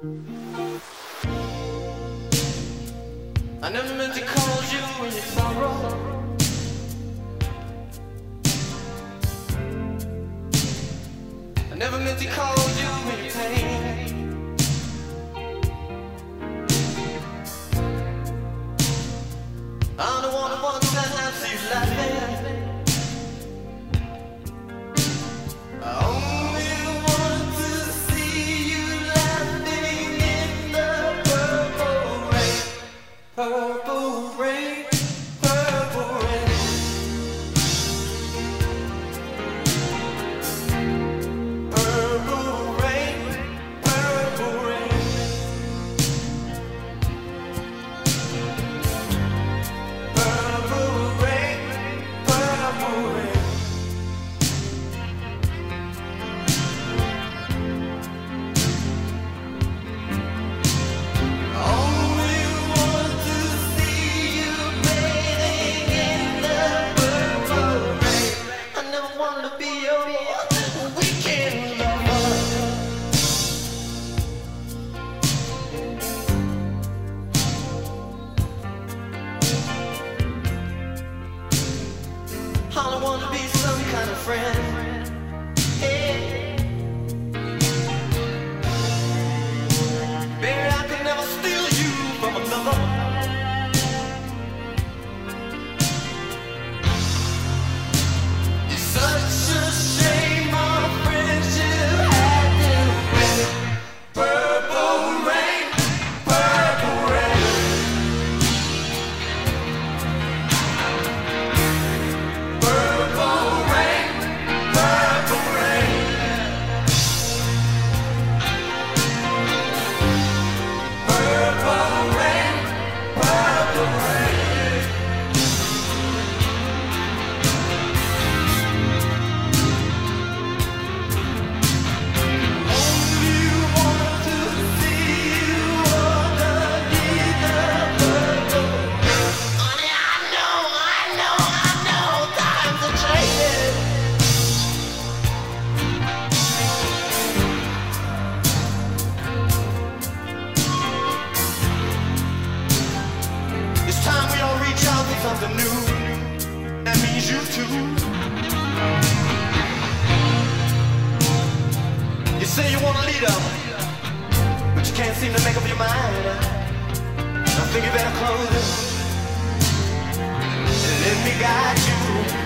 I never meant to cause you any sorrow. I never meant to cause you any pain. I'm the one who wants to have you laughing. I only want to see you laughing in the purple rain. Purple rain, purple rain. Purple rain, purple rain. Purple rain, purple rain. Only want to see you bathing in the purple rain. I never wanted to be your weekend lover. I want to be some kind of friend. Hey. Baby, I could never steal you from another. It's such a shame our friendship had to end. Purple rain, purple rain. Purple rain, purple rain. Purple rain, purple rain. Only want to see you underneath the purple rain. Honey, I know, times are changing. It's time we all reach out for something new. That means you too. You say you want a leader, but you can't seem to make up your mind. I think you better close it and let me guide you.